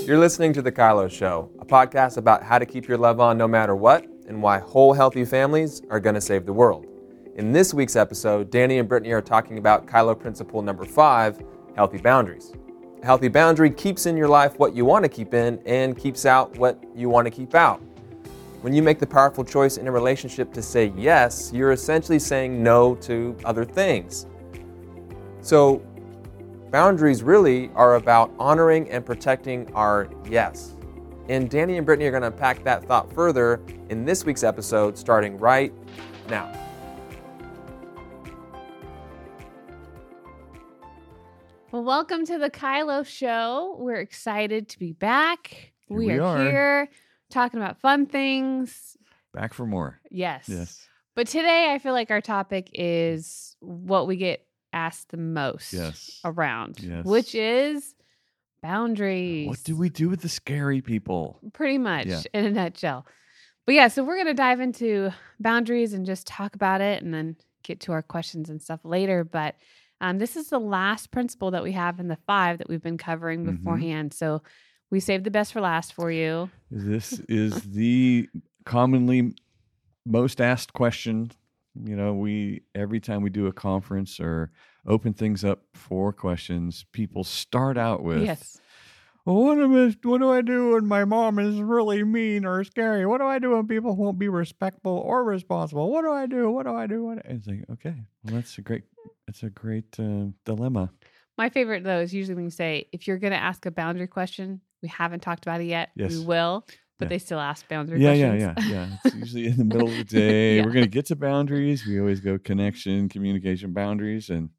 You're listening to The Kylo Show, a podcast about how to keep your love on no matter what and why whole, healthy families are going to save the world. In this week's episode, Danny and Brittany are talking about Kylo principle number 5, healthy boundaries. A healthy boundary keeps in your life what you want to keep in and keeps out what you want to keep out. When you make the powerful choice in a relationship to say yes, you're essentially saying no to other things. So, boundaries really are about honoring and protecting our yes. And Danny and Brittany are going to unpack that thought further in this week's episode, starting right now. Well, welcome to the Kylo Show. We're excited to be back. We are here talking about fun things. Back for more. Yes. Yes. But today I feel like our topic is what we get asked the most around, which is boundaries. What do we do with the scary people? Pretty much in a nutshell. But yeah, so we're going to dive into boundaries and just talk about it and then get to our questions and stuff later. But this is the last principle that we have in the 5 that we've been covering beforehand. So we saved the best for last for you. This is the commonly most asked question. You know, every time we do a conference or open things up for questions, people start out with, well, what do I do when my mom is really mean or scary? What do I do when people won't be respectful or responsible? What do I do? What do I do? It's like, okay, well, that's a great dilemma. My favorite, though, is usually when you say, if you're going to ask a boundary question, we haven't talked about it yet. Yes. We will, but they still ask boundary questions. Yeah. It's usually in the middle of the day. We're going to get to boundaries. We always go connection, communication, boundaries, and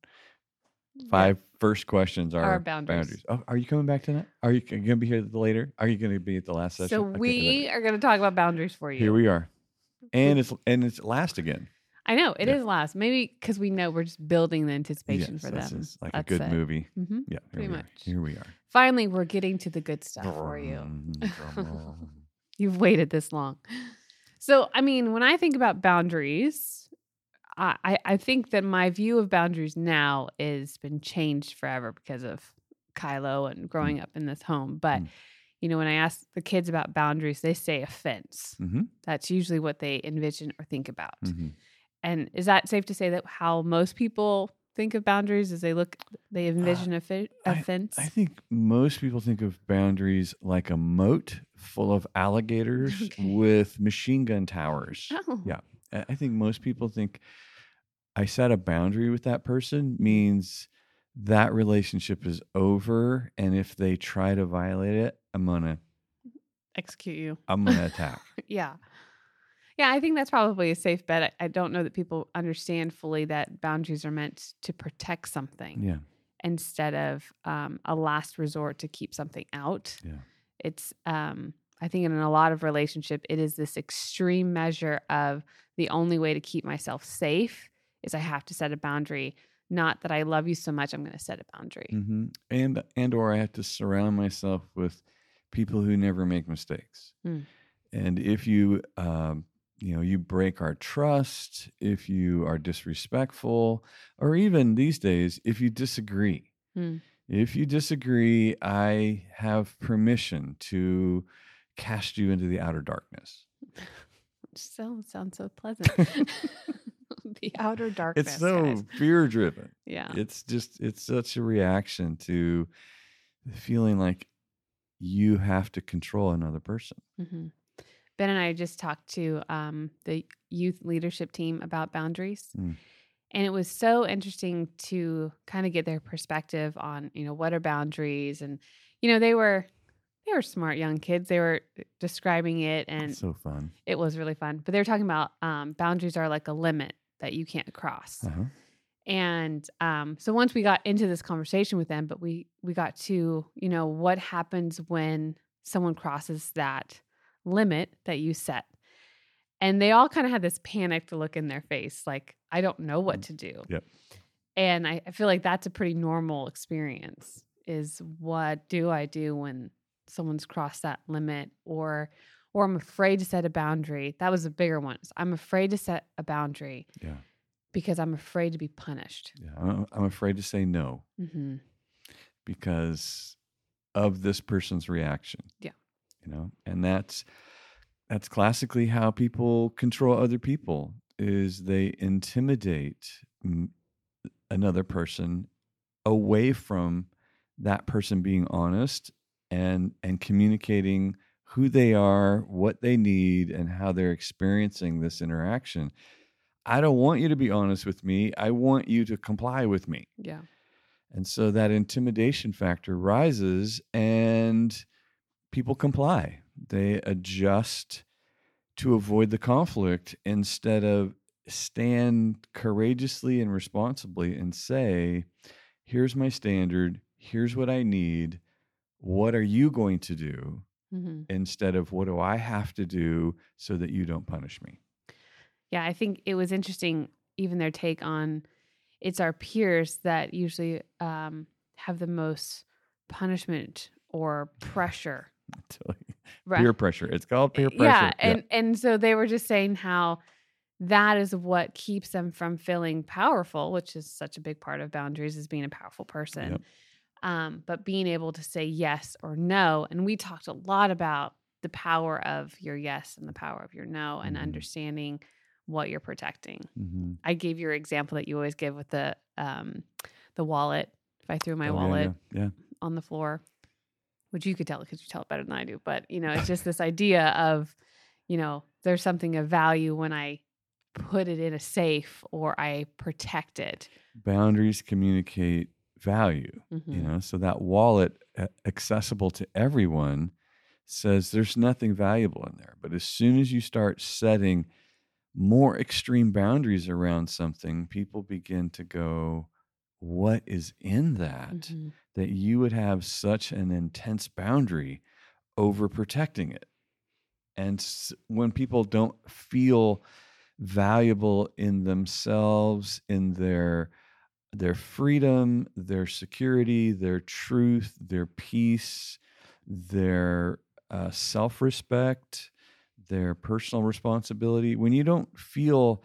5 first questions are boundaries. Oh, are you coming back tonight? Are you going to be here later? Are you going to be at the last session? So we are going to talk about boundaries for you. Here we are. And it's last again. I know it is last. Maybe because we know we're just building the anticipation for them. It's like a good movie. Mm-hmm. Yeah, pretty much. Here we are. Finally, we're getting to the good stuff for you. You've waited this long. So, I mean, when I think about boundaries, I think that my view of boundaries now has been changed forever because of Kylo and growing up in this home. But you know, when I ask the kids about boundaries, they say a fence. Mm-hmm. That's usually what they envision or think about. Mm-hmm. And is that safe to say that how most people think of boundaries is they envision a fence? I think most people think of boundaries like a moat full of alligators with machine gun towers. Oh. Yeah. I think most people think I set a boundary with that person means that relationship is over. And if they try to violate it, I'm going to execute you. I'm going to attack. Yeah. Yeah, I think that's probably a safe bet. I don't know that people understand fully that boundaries are meant to protect something instead of a last resort to keep something out. Yeah. It's, I think in a lot of relationship, it is this extreme measure of the only way to keep myself safe is I have to set a boundary. Not that I love you so much, I'm going to set a boundary. Mm-hmm. And or I have to surround myself with people who never make mistakes. And if you you break our trust, if you are disrespectful, or even these days, if you disagree. If you disagree, I have permission to cast you into the outer darkness. Sounds so pleasant. The outer darkness. It's so fear-driven. Yeah. It's such a reaction to the feeling like you have to control another person. Mm-hmm. Ben and I just talked to the youth leadership team about boundaries. And it was so interesting to kind of get their perspective on, you know, what are boundaries? And, you know, they were smart young kids. They were describing it and it's so fun. It was really fun. But they were talking about boundaries are like a limit that you can't cross. Uh-huh. And so once we got into this conversation with them, but we got to, you know, what happens when someone crosses that limit that you set. And they all kind of had this panicked look in their face, like, I don't know what to do. Yep. And I feel like that's a pretty normal experience is what do I do when someone's crossed that limit or I'm afraid to set a boundary. That was a bigger one. I'm afraid to set a boundary because I'm afraid to be punished. Yeah, I'm afraid to say no mm-hmm. because of this person's reaction. Yeah. And that's classically how people control other people, is they intimidate another person away from that person being honest and communicating who they are, what they need, and how they're experiencing this interaction. I don't want you to be honest with me. I want you to comply with me. Yeah. And so that intimidation factor rises and people comply. They adjust to avoid the conflict instead of stand courageously and responsibly and say, here's my standard. Here's what I need. What are you going to do? Mm-hmm. Instead of what do I have to do so that you don't punish me? Yeah, I think it was interesting, even their take on it's our peers that usually have the most punishment or pressure. Right. Peer pressure. It's called peer pressure. Yeah, and so they were just saying how that is what keeps them from feeling powerful, which is such a big part of boundaries, is being a powerful person. Yep. But being able to say yes or no. And we talked a lot about the power of your yes and the power of your no, and understanding what you're protecting. Mm-hmm. I gave your example that you always give with the wallet. If I threw my wallet on the floor, which you could tell because you tell it better than I do. But, it's just this idea of, there's something of value when I put it in a safe or I protect it. Boundaries communicate value, so that wallet, accessible to everyone, says there's nothing valuable in there. But as soon as you start setting more extreme boundaries around something, people begin to go, what is in that, that you would have such an intense boundary over protecting it? And when people don't feel valuable in themselves, in their freedom, their security, their truth, their peace, their self-respect, their personal responsibility, when you don't feel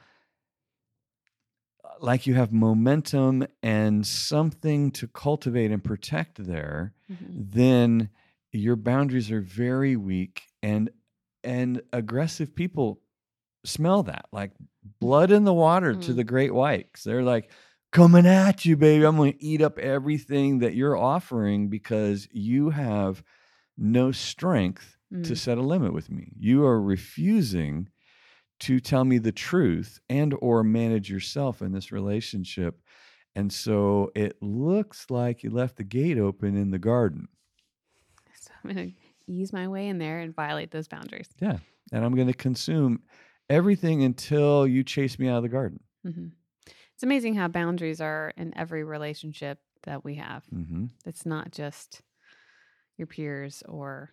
like you have momentum and something to cultivate and protect there, then your boundaries are very weak, and aggressive people smell that, like blood in the water to the great white. 'Cause they're like, coming at you, baby. I'm going to eat up everything that you're offering because you have no strength to set a limit with me. You are refusing to tell me the truth and or manage yourself in this relationship. And so it looks like you left the gate open in the garden. So I'm going to ease my way in there and violate those boundaries. Yeah. And I'm going to consume everything until you chase me out of the garden. Mm-hmm. It's amazing how boundaries are in every relationship that we have. Mm-hmm. It's not just your peers or,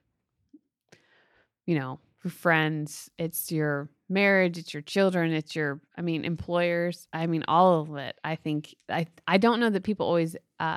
friends. It's your marriage. It's your children. It's your, employers. All of it. I think, I don't know that people always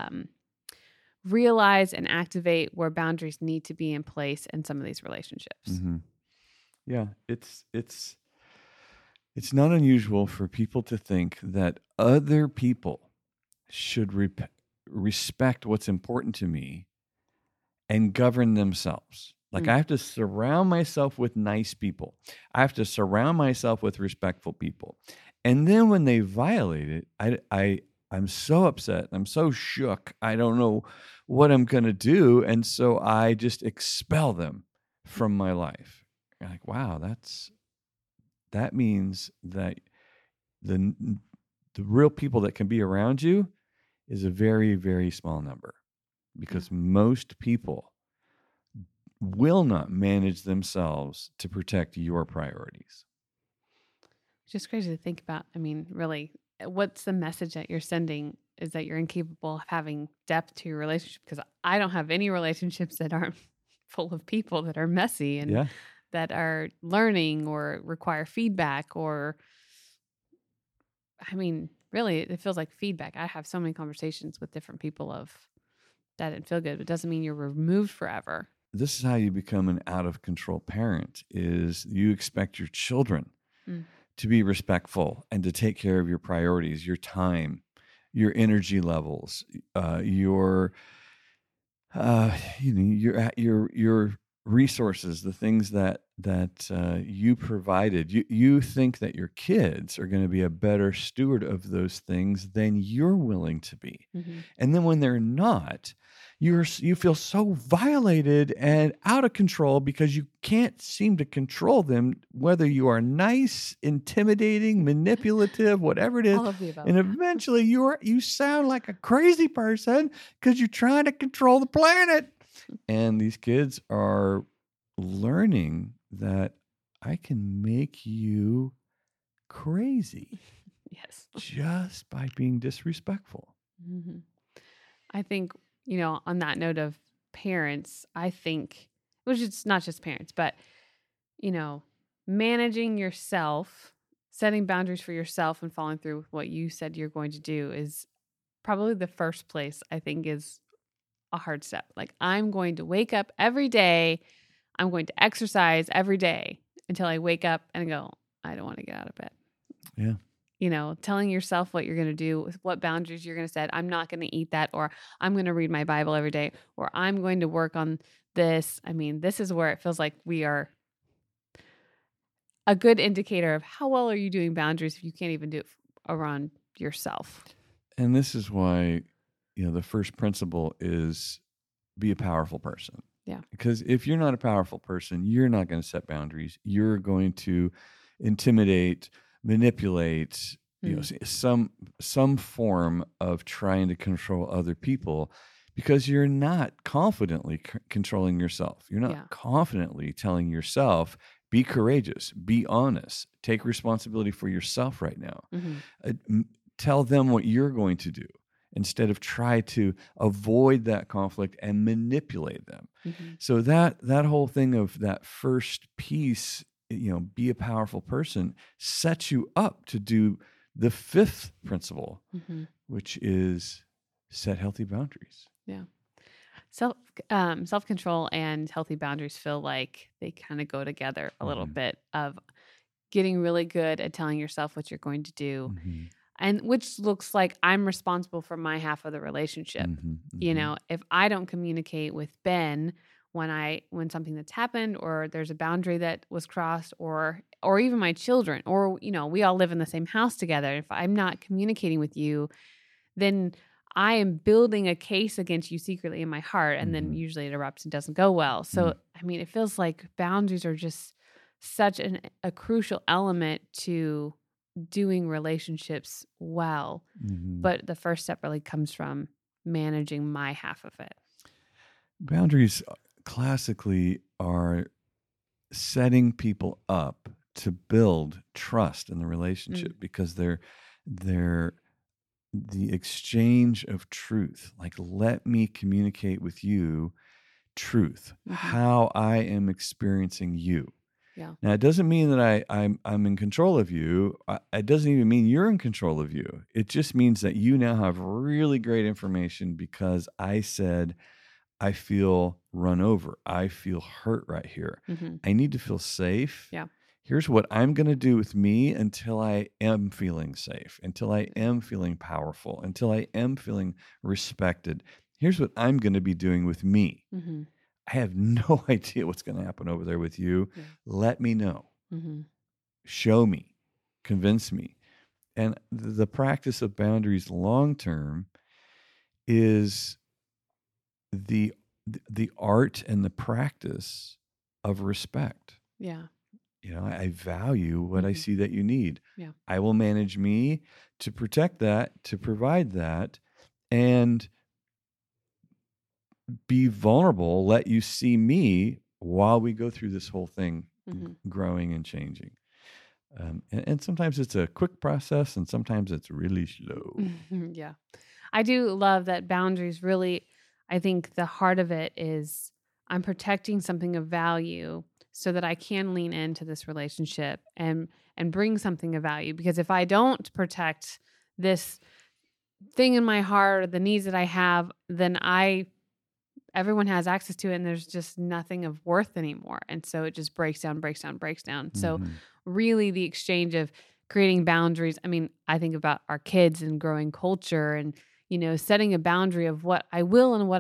realize and activate where boundaries need to be in place in some of these relationships. Mm-hmm. Yeah, it's not unusual for people to think that other people should respect what's important to me and govern themselves. Like I have to surround myself with nice people. I have to surround myself with respectful people. And then when they violate it, I'm so upset. I'm so shook. I don't know what I'm going to do. And so I just expel them from my life. You're like, wow, that means that the real people that can be around you is a very, very small number, because most people will not manage themselves to protect your priorities. It's just crazy to think about. Really, what's the message that you're sending is that you're incapable of having depth to your relationship, because I don't have any relationships that aren't full of people that are messy and that are learning or require feedback or, really, it feels like feedback. I have so many conversations with different people of that didn't feel good, but it doesn't mean you're removed forever. This is how you become an out of control parent, is you expect your children to be respectful and to take care of your priorities, your time, your energy levels, your your resources, the things that you provided. You think that your kids are going to be a better steward of those things than you're willing to be, and then when they're not, you feel so violated and out of control because you can't seem to control them, whether you are nice, intimidating, manipulative, whatever it is. All of the above. And eventually you sound like a crazy person because you're trying to control the planet. And these kids are learning that I can make you crazy Yes. just by being disrespectful. I think, on that note of parents, I think, which it's not just parents, but, managing yourself, setting boundaries for yourself and following through with what you said you're going to do is probably the first place I think is a hard step. Like, I'm going to wake up every day. I'm going to exercise every day until I wake up and go, I don't want to get out of bed. Yeah. Telling yourself what you're going to do, what boundaries you're going to set. I'm not going to eat that, or I'm going to read my Bible every day, or I'm going to work on this. I mean, this is where it feels like we are a good indicator of how well are you doing boundaries if you can't even do it around yourself. And this is why, the first principle is be a powerful person. Yeah. Because if you're not a powerful person, you're not going to set boundaries. You're going to intimidate, manipulate, some form of trying to control other people, because you're not confidently controlling yourself. You're not confidently telling yourself, be courageous, be honest, take responsibility for yourself right now. Tell them what you're going to do instead of try to avoid that conflict and manipulate them. So that whole thing of that first piece, be a powerful person, sets you up to do the fifth principle, which is set healthy boundaries. Yeah. Self-control and healthy boundaries feel like they kind of go together a little bit, of getting really good at telling yourself what you're going to do. And which looks like I'm responsible for my half of the relationship. If I don't communicate with Ben when something that's happened, or there's a boundary that was crossed, or even my children, or, we all live in the same house together. If I'm not communicating with you, then I am building a case against you secretly in my heart. And then usually it erupts and doesn't go well. So, it feels like boundaries are just such a crucial element to doing relationships well. But the first step really comes from managing my half of it. Boundaries classically are setting people up to build trust in the relationship, because they're the exchange of truth. Like, let me communicate with you truth, how I am experiencing you. Yeah. Now, it doesn't mean that I'm in control of you. It doesn't even mean you're in control of you. It just means that you now have really great information because I said, I feel run over. I feel hurt right here. I need to feel safe. Yeah. Here's what I'm going to do with me until I am feeling safe, until I am feeling powerful, until I am feeling respected. Here's what I'm going to be doing with me. I have no idea what's going to happen over there with you. Yeah. Let me know. Show me. Convince me. And the practice of boundaries long term is the art and the practice of respect. Yeah. I value what I see that you need. Yeah. I will manage me to protect that, to provide that, and be vulnerable, let you see me while we go through this whole thing, growing and changing. And sometimes it's a quick process, and sometimes it's really slow. Yeah. I do love that boundaries really, I think the heart of it is I'm protecting something of value so that I can lean into this relationship and bring something of value. Because if I don't protect this thing in my heart, or the needs that I have, then everyone has access to it, and there's just nothing of worth anymore. And so it just breaks down. So really the exchange of creating boundaries. I mean, I think about our kids and growing culture and, setting a boundary of what I will and what I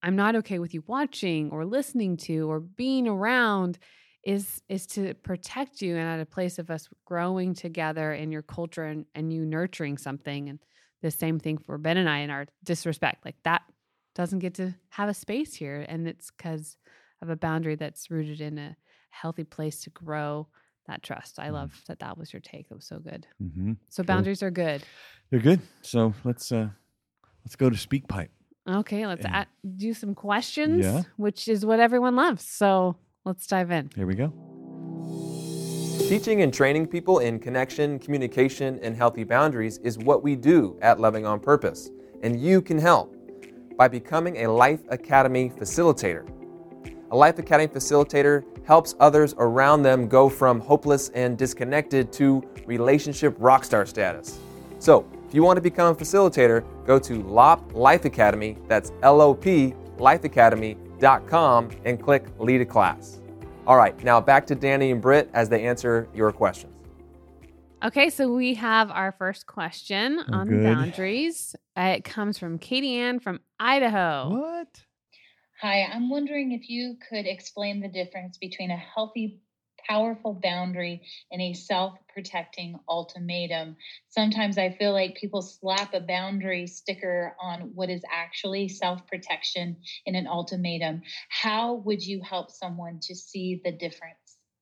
I'm not okay with you watching or listening to or being around is to protect you and at a place of us growing together in your culture and you nurturing something. And the same thing for Ben and I in our disrespect. Like that doesn't get to have a space here. And it's because of a boundary that's rooted in a healthy place to grow that trust. I love that was your take. That was so good. Mm-hmm. So boundaries are good. They're good. So let's go to SpeakPipe. Okay, let's do some questions, Yeah. which is what everyone loves. So let's dive in. Here we go. Teaching and training people in connection, communication, and healthy boundaries is what we do at Loving on Purpose. And you can help by becoming a Life Academy facilitator. A Life Academy facilitator helps others around them go from hopeless and disconnected to relationship rockstar status. So, if you want to become a facilitator, go to LOP Life Academy, that's LOP lifeacademy.com, and click Lead a Class. All right, now back to Danny and Britt as they answer your questions. Okay, so we have our first question on good. boundaries. It comes from Katie Ann from Idaho. What? Hi, I'm wondering if you could explain the difference between a healthy, powerful boundary and a self-protecting ultimatum. Sometimes I feel like people slap a boundary sticker on what is actually self-protection in an ultimatum. How would you help someone to see the difference?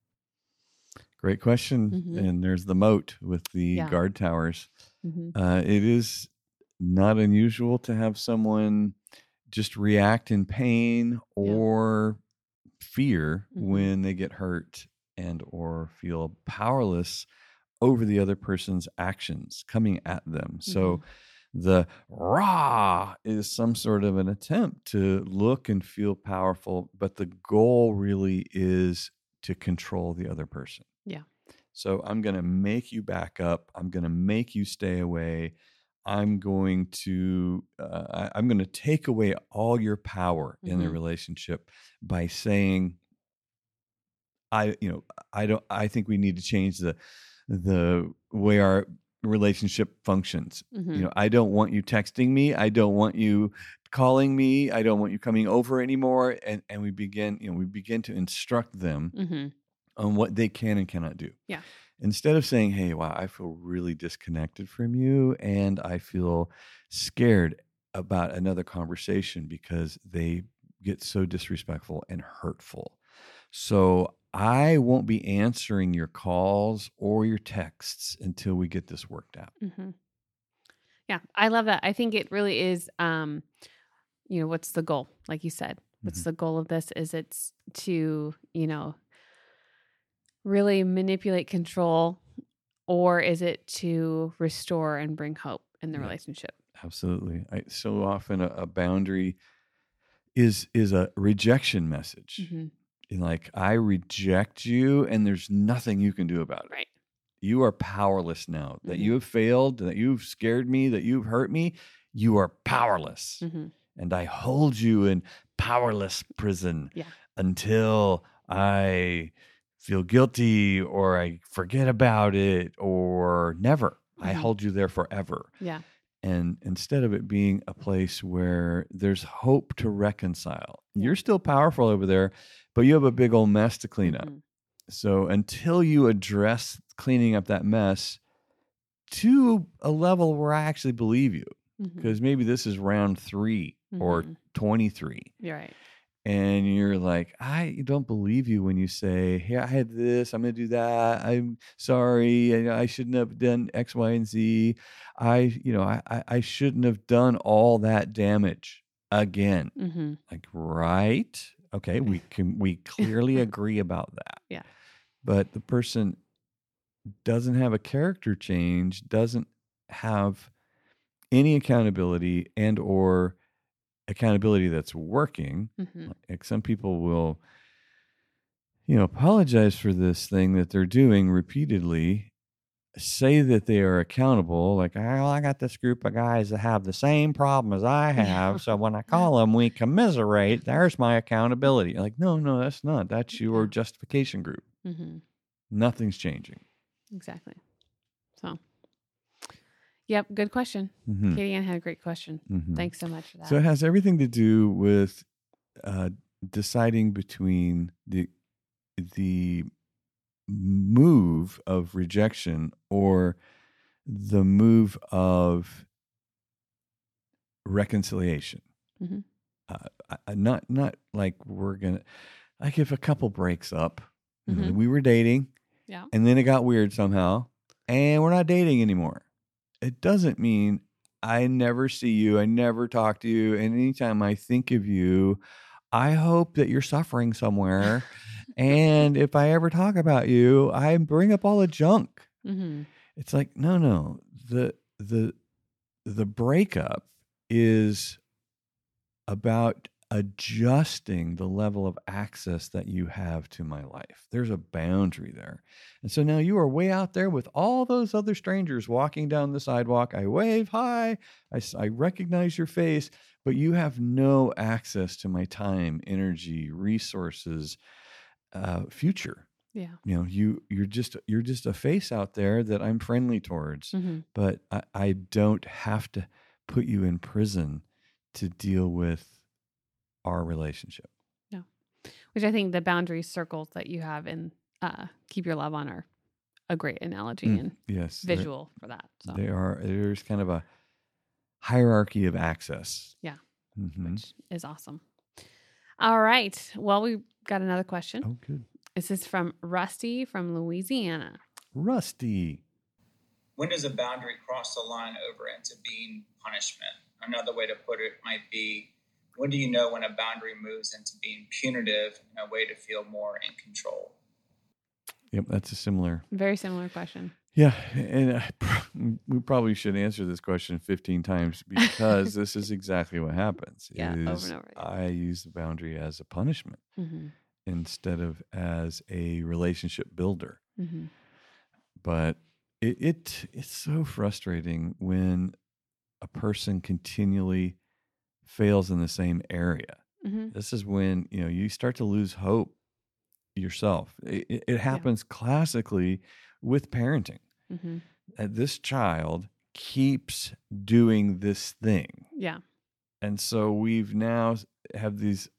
Great question. Mhm. And there's the moat with the guard towers. Mhm. It is not unusual to have someone just react in pain or fear when they get hurt and or feel powerless over the other person's actions coming at them. So the rah is some sort of an attempt to look and feel powerful, but the goal really is to control the other person. Yeah. So I'm going to make you back up. I'm going to make you stay away. I'm going to take away all your power in the relationship by saying, I think we need to change the way our relationship functions. I don't want you texting me. I don't want you calling me. I don't want you coming over anymore. And we begin to instruct them on what they can and cannot do. Yeah. Instead of saying, hey, wow, I feel really disconnected from you and I feel scared about another conversation because they get so disrespectful and hurtful. So I won't be answering your calls or your texts until we get this worked out. Yeah, I love that. I think it really is, what's the goal? Like you said, what's the goal of this? Is it's to, really manipulate, control, or is it to restore and bring hope in the relationship? Absolutely. So often a boundary is a rejection message. Like, I reject you and there's nothing you can do about it. Right. You are powerless now. That you have failed, that you've scared me, that you've hurt me. You are powerless. And I hold you in powerless prison until I feel guilty or I forget about it or never. I hold you there forever. Yeah. And instead of it being a place where there's hope to reconcile, you're still powerful over there, but you have a big old mess to clean up. So until you address cleaning up that mess to a level where I actually believe you, because maybe this is round 3 or 23. You're right. And you're like, I don't believe you when you say, hey, I had this, I'm going to do that. I'm sorry. I shouldn't have done X, Y, and Z. I shouldn't have done all that damage again. Like, right. Okay. We clearly agree about that. Yeah. But the person doesn't have a character change, doesn't have any accountability and or accountability that's working. Like, some people will, apologize for this thing that they're doing repeatedly, say that they are accountable. Like, I got this group of guys that have the same problem as I have. So when I call them, we commiserate. There's my accountability. Like, no, that's not. That's your justification group. Nothing's changing. Exactly. So, yep. Good question. Katie Ann had a great question. Thanks so much for that. So it has everything to do with deciding between the move of rejection or the move of reconciliation. Mhm. Not like we're gonna, like if a couple breaks up, you know, Mhm. we were dating, Yeah. and then it got weird somehow, and we're not dating anymore. It doesn't mean I never see you, I never talk to you, and anytime I think of you, I hope that you're suffering somewhere. And if I ever talk about you, I bring up all the junk. Mhm. It's like, no. The breakup is about adjusting the level of access that you have to my life. There's a boundary there. And so now you are way out there with all those other strangers walking down the sidewalk. I wave, hi, I recognize your face, but you have no access to my time, energy, resources, future. Yeah. You know, you're just a face out there that I'm friendly towards, Mhm. but I don't have to put you in prison to deal with our relationship. Yeah. Which I think the boundary circles that you have in Keep Your Love On are a great analogy and Yes, visual for that. So, there's kind of a hierarchy of access. Yeah. Mhm. which is awesome. All right. Well, we got another question. Oh, good. This is from Rusty from Louisiana. Rusty. When does a boundary cross the line over into being punishment? Another way to put it might be, when do you know when a boundary moves into being punitive in a way to feel more in control? Yep, that's a similar. Very similar question. Yeah, and we probably should answer this question 15 times because this is exactly what happens. Yeah, over is and over again. I use the boundary as a punishment Mm-hmm. instead of as a relationship builder. Mm-hmm. But it's so frustrating when a person continually fails in the same area. Mm-hmm. This is when you start to lose hope yourself. It happens classically with parenting. Mm-hmm. This child keeps doing this thing. Yeah. And so we've now have these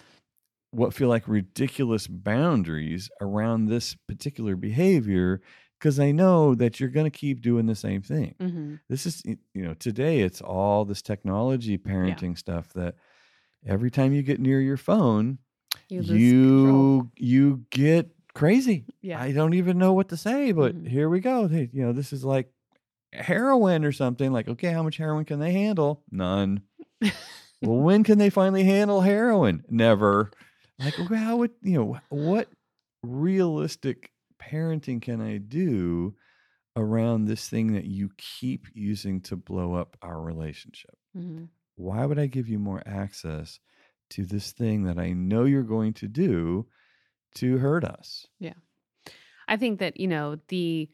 what feel like ridiculous boundaries around this particular behavior because I know that you're going to keep doing the same thing. Mm-hmm. This is, today it's all this technology parenting stuff that every time you get near your phone, You lose control. you get crazy. Yeah. I don't even know what to say, but here we go. This is like heroin or something. Like, okay, how much heroin can they handle? None. Well, when can they finally handle heroin? Never. Like, how would what realistic parenting can I do around this thing that you keep using to blow up our relationship? Mm-hmm. Why would I give you more access to this thing that I know you're going to do to hurt us? Yeah. I think that, the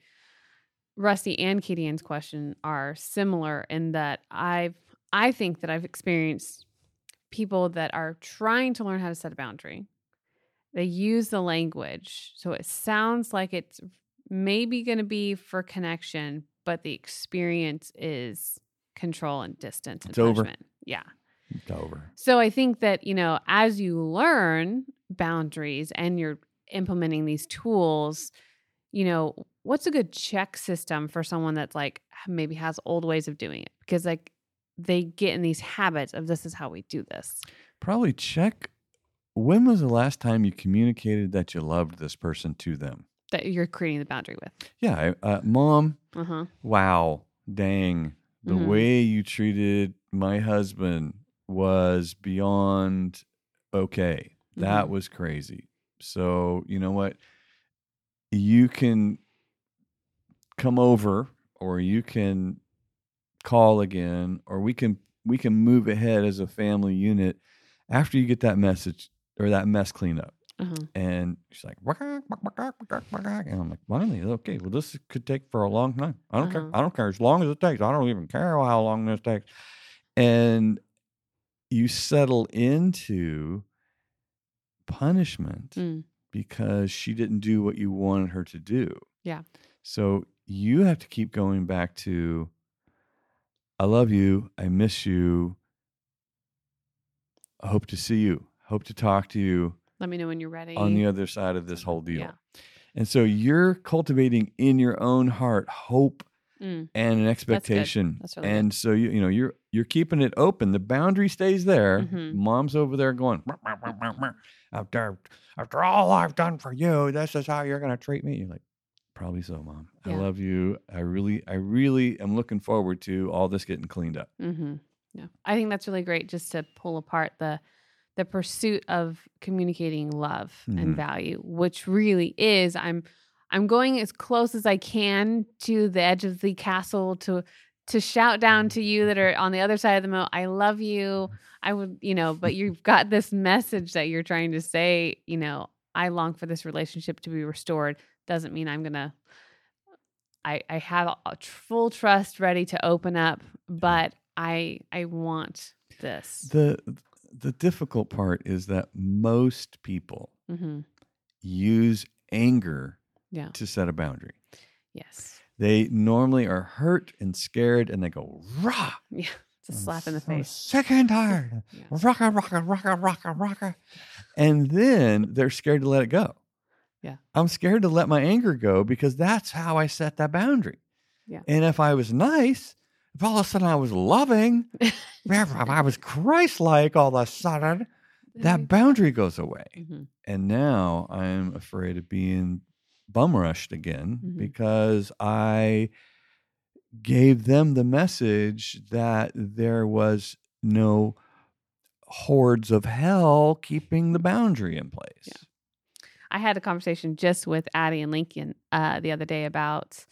Rusty and Katie Ann's question are similar in that I think that I've experienced people that are trying to learn how to set a boundary. They use the language. So it sounds like it's maybe going to be for connection, but the experience is control and distance and It's over. punishment. Yeah. It's over. So I think that, as you learn boundaries and you're implementing these tools, what's a good check system for someone that's like maybe has old ways of doing it? Because like they get in these habits of this is how we do this. Probably check, when was the last time you communicated that you loved this person to them? That you're creating the boundary with. Yeah. Mom, Uh-huh. wow, dang. The Mhm. way you treated my husband was beyond okay. That was crazy. So, you know what? You can come over or you can call again, or we can move ahead as a family unit after you get that message or that mess cleaned up. Uh-huh. And she's like, and I'm like, finally, okay, well, this could take for a long time. I don't care. I don't care as long as it takes. I don't even care how long this takes. And you settle into punishment because she didn't do what you wanted her to do. Yeah. So you have to keep going back to, I love you. I miss you. I hope to see you. Hope to talk to you Let me know when you're ready. on the other side of this whole deal. Yeah. And so you're cultivating in your own heart hope and an expectation. That's really and good. so you're keeping it open. The boundary stays there. Mhm. Mom's over there going, after all I've done for you, this is how you're going to treat me. You're like, probably so, Mom. I Yeah. love you. I really am looking forward to all this getting cleaned up. Mm-hmm. Yeah, I think that's really great, just to pull apart the pursuit of communicating love Mhm. and value, which really is I'm going as close as I can to the edge of the castle to shout down to you that are on the other side of the moat, I love you. I would, but you've got this message that you're trying to say, I long for this relationship to be restored. Doesn't mean I'm gonna. I have a full trust ready to open up, but I want this. The difficult part is that most people Mm-hmm. use anger Yeah. to set a boundary. Yes. They normally are hurt and scared, and they go, rah! Yeah. It's a slap in the So face. sick and tired. Yeah. Rocka, rocka, rocka, rocka, rocka. And then they're scared to let it go. Yeah. I'm scared to let my anger go because that's how I set that boundary. Yeah. And if I was nice, if all of a sudden I was loving, if I was Christ-like all of a sudden, that boundary goes away. Mhm. And now I'm afraid of being bum rushed again Mhm. because I gave them the message that there was no hordes of hell keeping the boundary in place. Yeah. I had a conversation just with Addie and Lincoln the other day about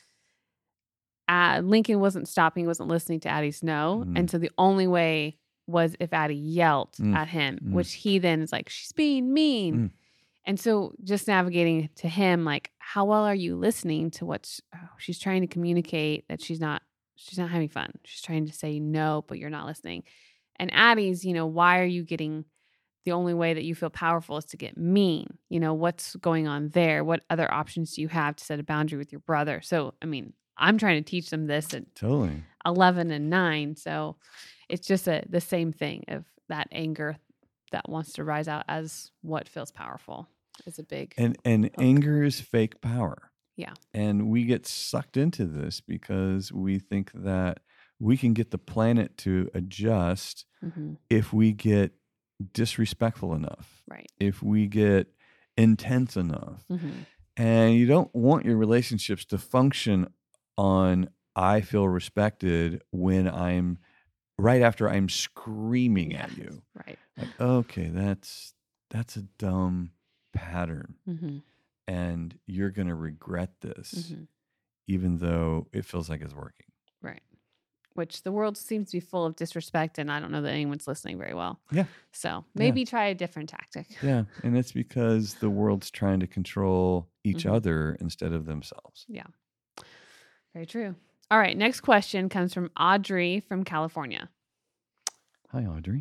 Lincoln wasn't stopping, wasn't listening to Addie's no. Mhm. And so the only way was if Addie yelled at him, which he then is like, she's being mean. Mm. And so just navigating to him, like, how well are you listening to what she's trying to communicate, that she's not having fun. She's trying to say no, but you're not listening. And Addie's, why are you getting, the only way that you feel powerful is to get mean? What's going on there? What other options do you have to set a boundary with your brother? So, I mean, I'm trying to teach them this at Totally. 11 and 9. So it's just the same thing of that anger that wants to rise out as what feels powerful is a big. And anger is fake power. Yeah. And we get sucked into this because we think that we can get the planet to adjust Mhm. if we get disrespectful enough, Right. if we get intense enough. Mhm. And you don't want your relationships to function on I feel respected when I'm right after I'm screaming at you. Right. Like, okay, that's a dumb pattern. Mhm. And you're going to regret this, Mhm. even though it feels like it's working. Right. Which the world seems to be full of disrespect, and I don't know that anyone's listening very well. Yeah. So maybe try a different tactic. Yeah. And it's because the world's trying to control each Mhm. other instead of themselves. Yeah. Very true. All right. Next question comes from Audrey from California. Hi, Audrey.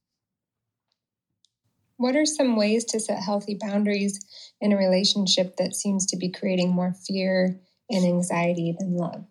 What are some ways to set healthy boundaries in a relationship that seems to be creating more fear and anxiety than love?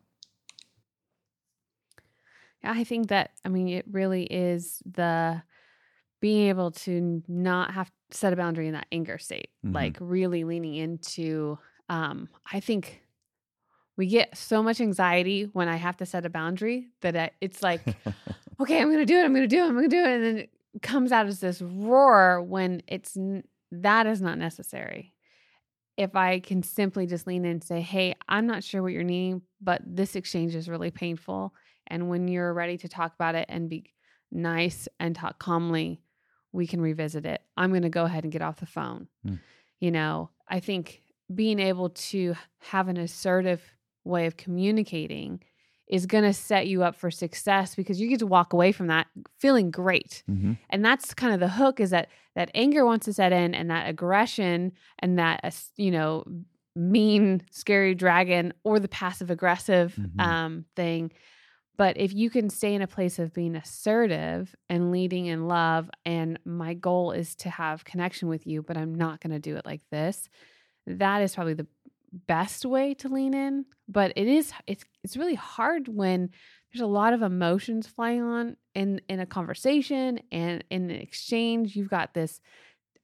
Yeah, I think that, it really is the being able to not have to set a boundary in that anger state, Mhm. like really leaning into, I think we get so much anxiety when I have to set a boundary that it's like, okay, I'm going to do it. I'm going to do it. I'm going to do it. And then it comes out as this roar when that is not necessary. If I can simply just lean in and say, hey, I'm not sure what you're needing, but this exchange is really painful. And when you're ready to talk about it and be nice and talk calmly, we can revisit it. I'm going to go ahead and get off the phone. I think being able to have an assertive way of communicating is going to set you up for success because you get to walk away from that feeling great. Mhm. And that's kind of the hook, is that anger wants to set in, and that aggression and that, mean, scary dragon, or the passive aggressive Mhm. thing. But if you can stay in a place of being assertive and leading in love, and my goal is to have connection with you, but I'm not going to do it like this, that is probably the best way to lean in. But it's really hard when there's a lot of emotions flying on in a conversation and in an exchange. You've got this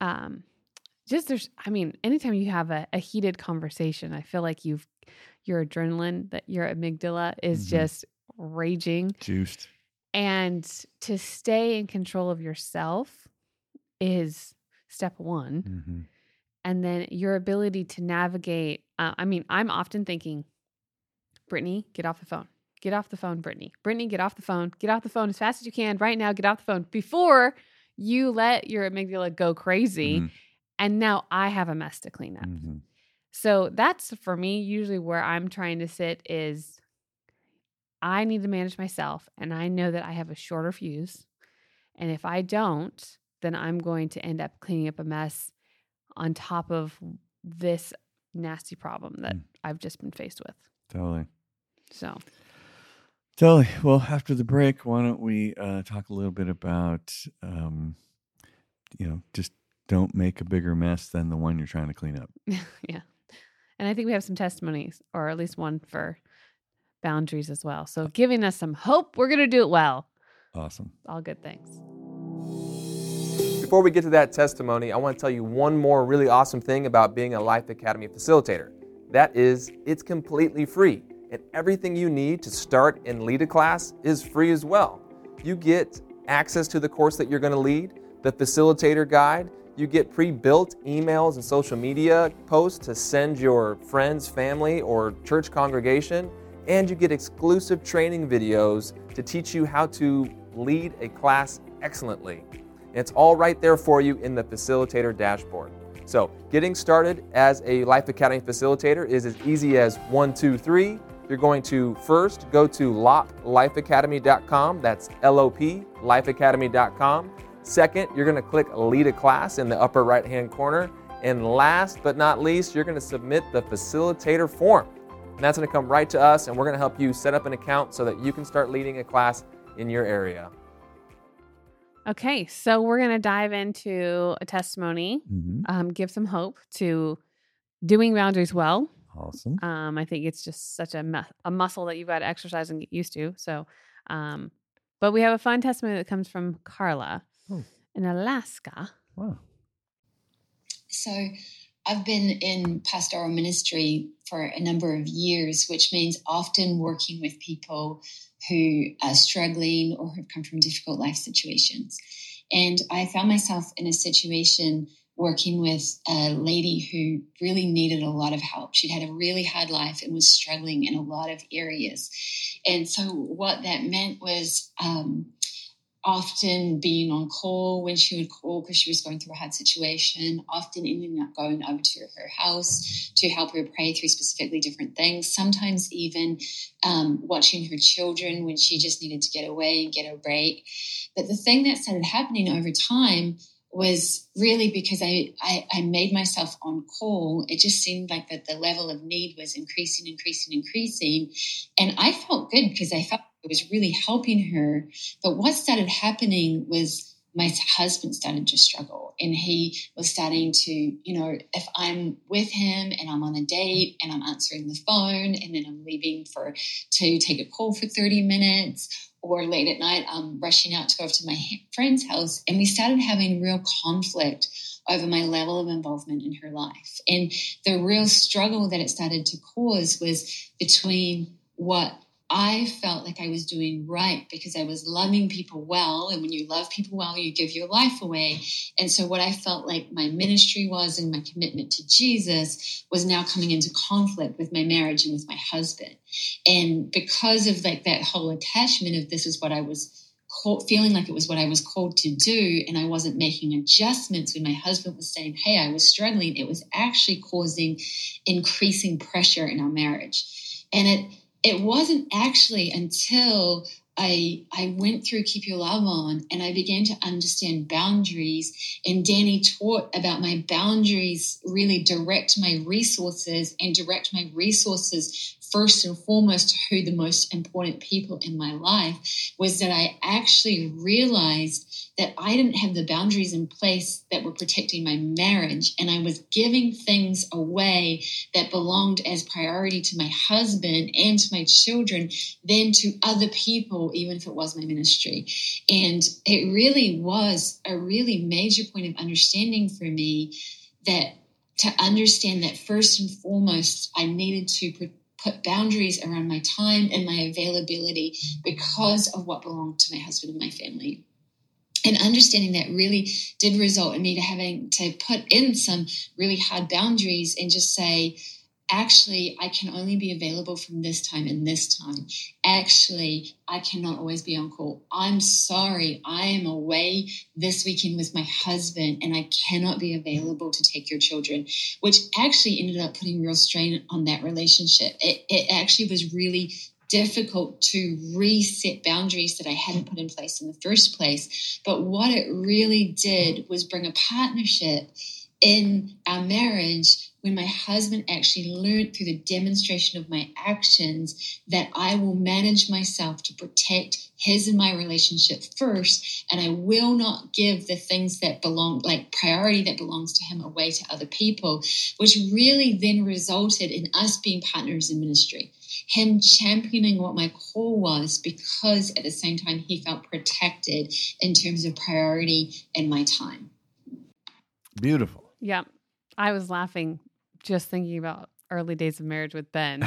anytime you have a heated conversation, I feel like your adrenaline, that your amygdala is just raging. Juiced. And to stay in control of yourself is step one. Mm-hmm. And then your ability to navigate. I'm often thinking, Brittany, get off the phone. Get off the phone, Brittany. Brittany, get off the phone. Get off the phone as fast as you can right now. Get off the phone before you let your amygdala go crazy. Mm-hmm. And now I have a mess to clean up. Mm-hmm. So that's, for me, usually where I'm trying to sit is I need to manage myself. And I know that I have a shorter fuse. And if I don't, then I'm going to end up cleaning up a mess on top of this nasty problem that I've just been faced with. Totally. So. Totally. Well, after the break, why don't we talk a little bit about, just don't make a bigger mess than the one you're trying to clean up. Yeah. And I think we have some testimonies, or at least one for boundaries as well. So giving us some hope, we're going to do it well. Awesome. All good things. Before we get to that testimony, I want to tell you one more really awesome thing about being a Life Academy facilitator. That is, it's completely free, and everything you need to start and lead a class is free as well. You get access to the course that you're going to lead, the facilitator guide, you get pre-built emails and social media posts to send your friends, family, or church congregation, and you get exclusive training videos to teach you how to lead a class excellently. And it's all right there for you in the facilitator dashboard. So getting started as a Life Academy facilitator is as easy as 1, 2, 3. You're going to first go to loplifeacademy.com. That's LOP, lifeacademy.com. Second, you're going to click Lead a Class in the upper right-hand corner. And last but not least, you're going to submit the facilitator form. And that's going to come right to us, and we're going to help you set up an account so that you can start leading a class in your area. Okay, so we're going to dive into a testimony, give some hope to doing boundaries well. Awesome. I think it's just such a muscle that you've got to exercise and get used to. So, but we have a fun testimony that comes from Carla in Alaska. Wow. So I've been in pastoral ministry for a number of years, which means often working with people who are struggling or have come from difficult life situations. And I found myself in a situation working with a lady who really needed a lot of help. She'd had a really hard life and was struggling in a lot of areas. And so what that meant was often being on call when she would call because she was going through a hard situation, often ending up going over to her house to help her pray through specifically different things, sometimes even watching her children when she just needed to get away and get a break. But the thing that started happening over time was really because I made myself on call. It just seemed like that the level of need was increasing. And I felt good because I felt it was really helping her. But what started happening was my husband started to struggle, and he was starting to, if I'm with him and I'm on a date and I'm answering the phone and then I'm leaving to take a call for 30 minutes, or late at night, I'm rushing out to go over to my friend's house. And we started having real conflict over my level of involvement in her life. And the real struggle that it started to cause was between what I felt like I was doing right because I was loving people well. And when you love people well, you give your life away. And so what I felt like my ministry was and my commitment to Jesus was now coming into conflict with my marriage and with my husband. And because of like that whole attachment of this is what I was feeling like it was what I was called to do, and I wasn't making adjustments when my husband was saying, hey, I was struggling, it was actually causing increasing pressure in our marriage. And it wasn't actually until I went through Keep Your Love On and I began to understand boundaries, and Danny taught about my boundaries really direct my resources first and foremost who the most important people in my life, was that I actually realized that I didn't have the boundaries in place that were protecting my marriage. And I was giving things away that belonged as priority to my husband and to my children than to other people, even if it was my ministry. And it really was a really major point of understanding for me, that to understand that first and foremost, I needed to put boundaries around my time and my availability because of what belonged to my husband and my family. And understanding that really did result in me having to put in some really hard boundaries and just say, actually, I can only be available from this time and this time. Actually, I cannot always be on call. I'm sorry, I am away this weekend with my husband and I cannot be available to take your children, which actually ended up putting real strain on that relationship. It actually was really difficult to reset boundaries that I hadn't put in place in the first place. But what it really did was bring a partnership in our marriage when my husband actually learned through the demonstration of my actions that I will manage myself to protect his and my relationship first, and I will not give the things that belong, like priority that belongs to him, away to other people, which really then resulted in us being partners in ministry. Him championing what my call was, because at the same time he felt protected in terms of priority and my time. Beautiful. Yeah. I was laughing just thinking about early days of marriage with Ben.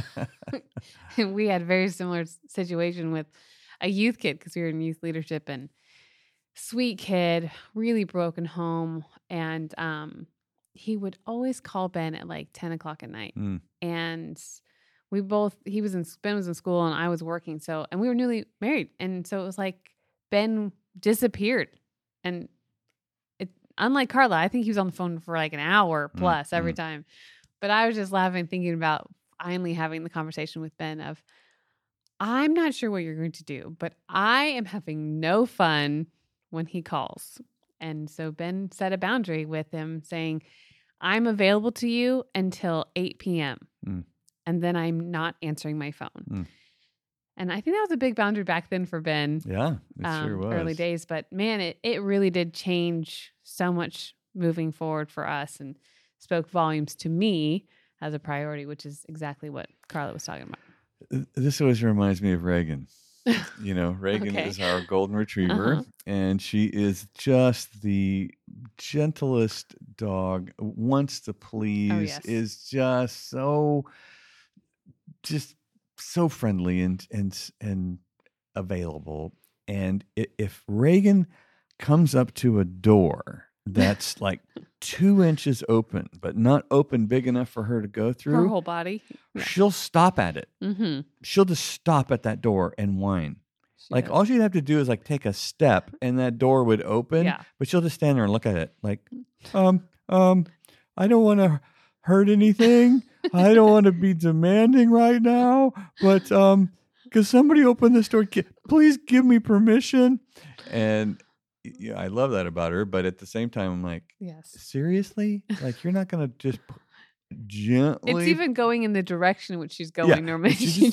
We had a very similar situation with a youth kid, because we were in youth leadership, and sweet kid, really broken home. And he would always call Ben at like 10 o'clock at night. And Ben was in school and I was working. And we were newly married. And so it was like Ben disappeared. And unlike Carla, I think he was on the phone for like an hour plus every time. But I was just laughing, thinking about finally having the conversation with Ben of, I'm not sure what you're going to do, but I am having no fun when he calls. And so Ben set a boundary with him saying, I'm available to you until 8 p.m. And then I'm not answering my phone. And I think that was a big boundary back then for Ben. Yeah, it sure was. Early days. But man, it really did change so much moving forward for us, and spoke volumes to me as a priority, which is exactly what Carla was talking about. This always reminds me of Reagan. You know, Reagan is our golden retriever, and she is just the gentlest dog, wants to please, is just so friendly and available. And if Reagan comes up to a door that's like 2 inches open, but not open big enough for her to go through, her whole body, she'll stop at it. She'll just stop at that door and whine. All she'd have to do is like take a step and that door would open, but she'll just stand there and look at it like, I don't want to hurt anything. I don't want to be demanding right now, but could somebody open this door? Please give me permission. And yeah, I love that about her, but at the same time, I'm like, seriously? Like, you're not going to just gently. It's even going in the direction in which she's going normally. She's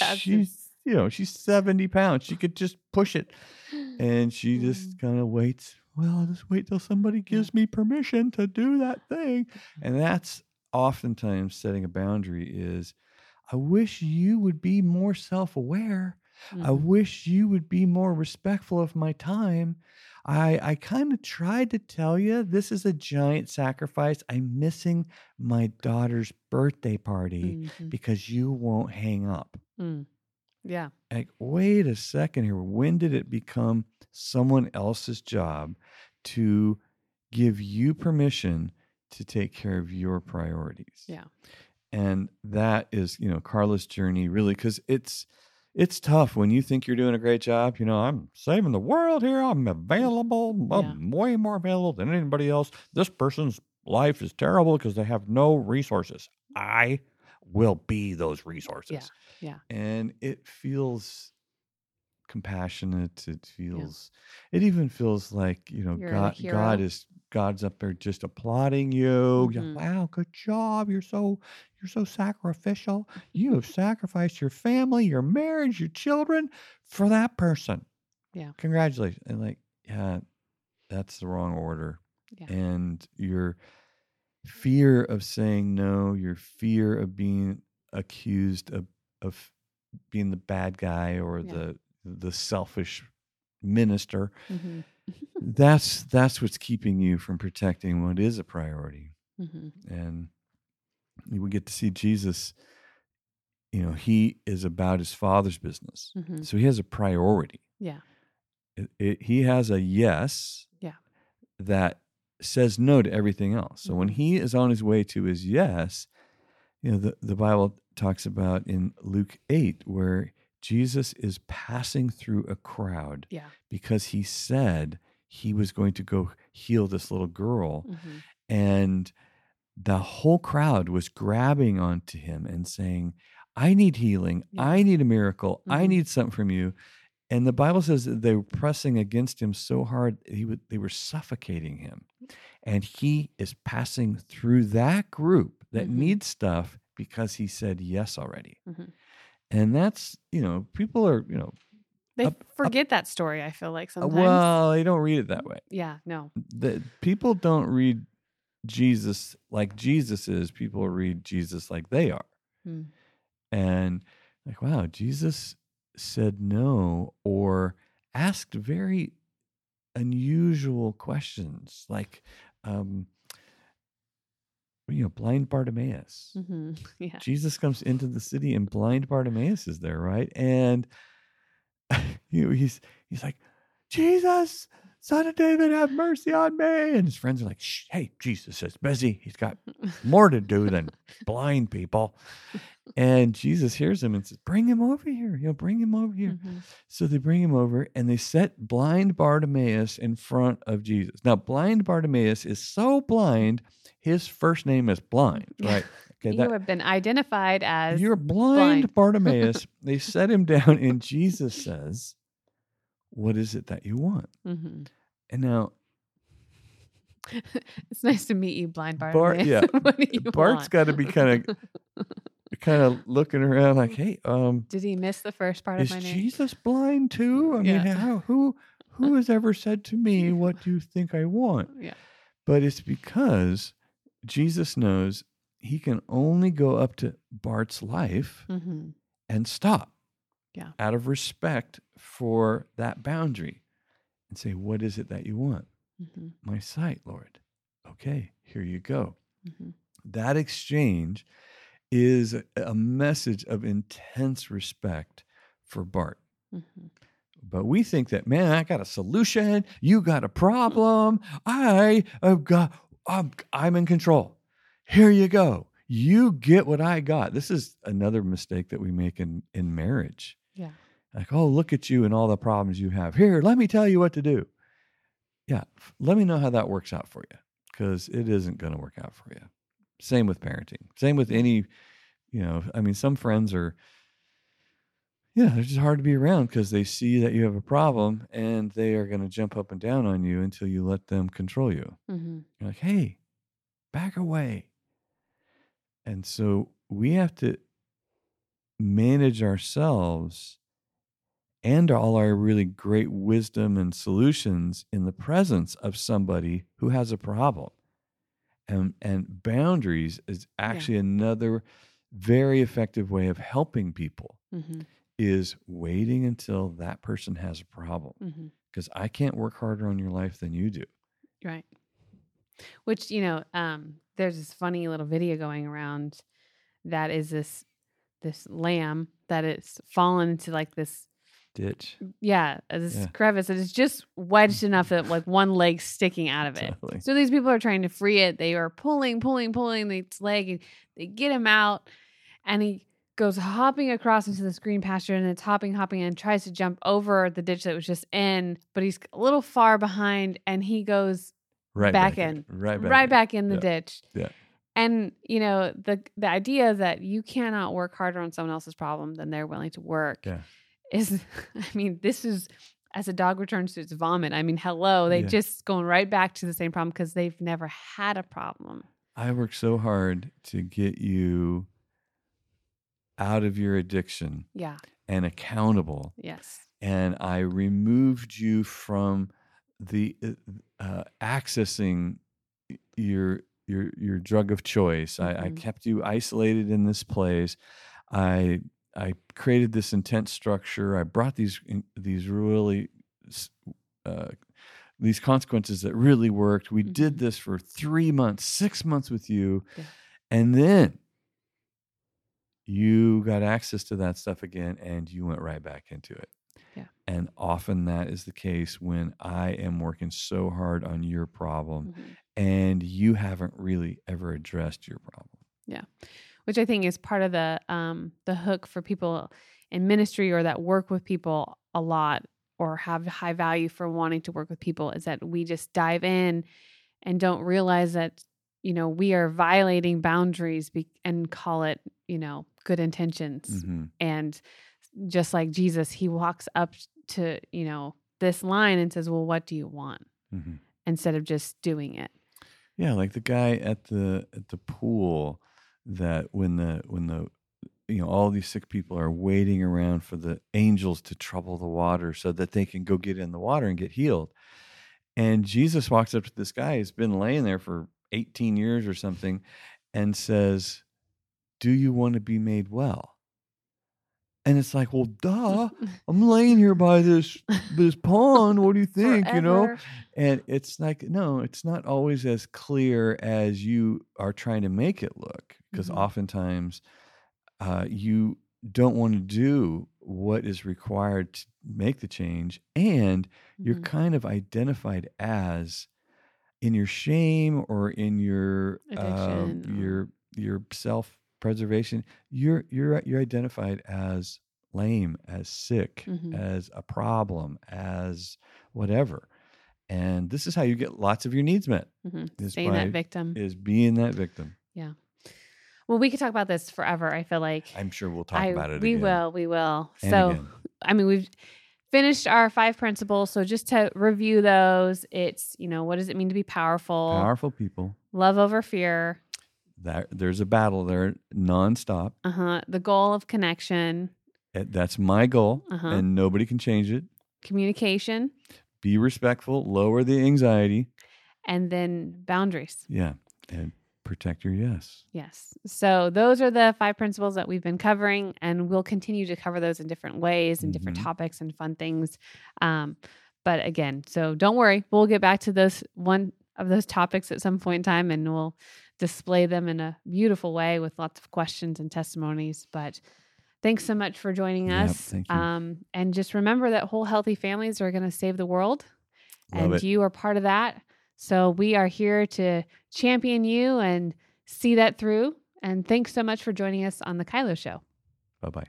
70 pounds. She could just push it. And she just kind of waits. Well, I'll just wait till somebody gives me permission to do that thing. And that's oftentimes setting a boundary is, I wish you would be more self-aware. I wish you would be more respectful of my time. I kind of tried to tell you this is a giant sacrifice. I'm missing my daughter's birthday party because you won't hang up. Yeah. Like, wait a second here. When did it become someone else's job to give you permission to take care of your priorities? Yeah. And that is, Carla's journey, really, because it's tough when you think you're doing a great job. I'm saving the world here. I'm available. I'm way more available than anybody else. This person's life is terrible because they have no resources. I will be those resources. Yeah. And it feels compassionate. It even feels like, God is God's up there just applauding you. Mhm. Wow, good job. You're so sacrificial. You have sacrificed your family, your marriage, your children for that person. Yeah. Congratulations. And like, yeah, that's the wrong order. Yeah. And your fear of saying no, your fear of being accused of being the bad guy or Yeah. the selfish minister, Mhm. that's what's keeping you from protecting what is a priority. Mhm. And we get to see Jesus, he is about his Father's business. Mhm. So he has a priority. Yeah. He has a yes Yeah. that says no to everything else. So when Mhm. he is on his way to his yes, the Bible talks about in Luke 8 where Jesus is passing through a crowd Yeah. because he said he was going to go heal this little girl. Mhm. And the whole crowd was grabbing onto him and saying, I need healing. Yeah. I need a miracle. I Mhm. need something from you. And the Bible says that they were pressing against him so hard, they were suffocating him. And he is passing through that group that Mhm. needs stuff because he said yes already. Mhm. And that's, people are, They Up- forget that story, I feel like sometimes. well, they don't read it that way. Yeah, no. The people don't read Jesus like Jesus is. People read Jesus like they are. Mm. And like, wow, Jesus said no or asked very unusual questions like, blind Bartimaeus. Mhm. Yeah. Jesus comes into the city and blind Bartimaeus is there, right? And he's like, Jesus, Son of David, have mercy on me. And his friends are like, shh, hey, Jesus is busy. He's got more to do than blind people. And Jesus hears him and says, bring him over here. Bring him over here. Mhm. So they bring him over and they set blind Bartimaeus in front of Jesus. Now, blind Bartimaeus is so blind, his first name is blind, right? Okay, You have been identified as you're blind. Bartimaeus. They set him down and Jesus says, what is it that you want? Mhm. And now It's nice to meet you, blind Bart, Bartimaeus. yeah, What do you Bart's want? got to be kind of looking around like, hey, Did he miss the first part of is my name? Jesus blind too? I mean, Yeah. who has ever said to me, what do you think I want? Yeah. But it's because Jesus knows he can only go up to Bart's life Mhm. and stop. Yeah. Out of respect for that boundary and say, what is it that you want? Mhm. My sight, Lord. Okay, here you go. Mhm. That exchange is a message of intense respect for Bart. Mhm. But we think that, man, I got a solution. You got a problem. I'm in control. Here you go. You get what I got. This is another mistake that we make in marriage. Yeah. Like, oh, look at you and all the problems you have. Here, let me tell you what to do. Yeah, let me know how that works out for you, because it isn't going to work out for you. Same with parenting. Same with any, some friends are, they're just hard to be around because they see that you have a problem and they are going to jump up and down on you until you let them control you. Mhm. You're like, hey, back away. And so we have to manage ourselves and all our really great wisdom and solutions in the presence of somebody who has a problem. And boundaries is actually another very effective way of helping people, Mhm. is waiting until that person has a problem. Mhm. Because I can't work harder on your life than you do. Right. Which, there's this funny little video going around that is this lamb that is fallen into like this Ditch. this crevice that is just wedged enough that like one leg's sticking out of it. Totally. So these people are trying to free it. They are pulling its leg, and they get him out, and he goes hopping across into this green pasture, and it's hopping and tries to jump over the ditch that was just in, but he's a little far behind, and he goes Right back in. Right back in the Yeah. ditch. Yeah. And the idea that you cannot work harder on someone else's problem than they're willing to work Yeah. is, this is as a dog returns to its vomit. I mean, hello, they just going right back to the same problem because they've never had a problem. I worked so hard to get you out of your addiction and accountable. Yes. And I removed you from the accessing your drug of choice. I kept you isolated in this place. I created this intense structure. I brought these really these consequences that really worked. We did this for 3 months, 6 months with you, and then you got access to that stuff again, and you went right back into it. Yeah. And often that is the case when I am working so hard on your problem, and you haven't really ever addressed your problem. Yeah. Which I think is part of the hook for people in ministry or that work with people a lot or have high value for wanting to work with people, is that we just dive in and don't realize that, we are violating boundaries and call it, good intentions. And just like Jesus, he walks up to, this line and says, well, what do you want? Instead of just doing it. Yeah. Like the guy at the pool, that when the all these sick people are waiting around for the angels to trouble the water so that they can go get in the water and get healed. And Jesus walks up to this guy who's been laying there for 18 years or something and says, do you want to be made well? And it's like, well, duh, I'm laying here by this pond. What do you think? Forever. And it's like, no, it's not always as clear as you are trying to make it look, because oftentimes you don't want to do what is required to make the change, and you're kind of identified as, in your shame or in your addiction, your self-preservation, you're identified as lame, as sick, as a problem, as whatever. And this is how you get lots of your needs met. Being that victim. Is being that victim. Yeah. Well, we could talk about this forever, I feel like. I'm sure we'll talk about it we again. We will. And so, again. I mean, we've finished our 5 principles. So just to review those, it's, what does it mean to be powerful? Powerful people. Love over fear. There's a battle there nonstop. The goal of connection. That's my goal, and nobody can change it. Communication. Be respectful, lower the anxiety. And then boundaries. Yeah, and protect your yes. Yes. So those are the 5 principles that we've been covering, and we'll continue to cover those in different ways and different topics and fun things. But again, so don't worry. We'll get back to one of those topics at some point in time, and we'll display them in a beautiful way with lots of questions and testimonies. But thanks so much for joining us. Thank you. And just remember that whole healthy families are going to save the world. Love it. You are part of that. So we are here to champion you and see that through. And thanks so much for joining us on The Kylo Show. Bye-bye.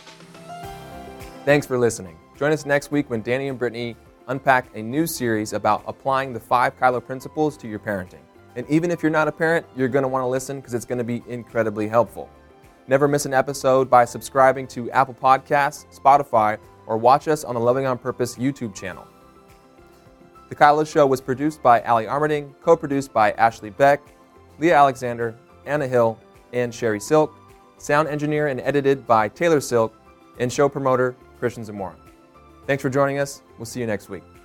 Thanks for listening. Join us next week when Danny and Brittany unpack a new series about applying the 5 Kylo principles to your parenting. And even if you're not a parent, you're going to want to listen because it's going to be incredibly helpful. Never miss an episode by subscribing to Apple Podcasts, Spotify, or watch us on the Loving on Purpose YouTube channel. The Kylo Show was produced by Allie Armerding, co-produced by Ashley Beck, Leah Alexander, Anna Hill, and Sherry Silk, sound engineer and edited by Taylor Silk, and show promoter Christian Zamora. Thanks for joining us. We'll see you next week.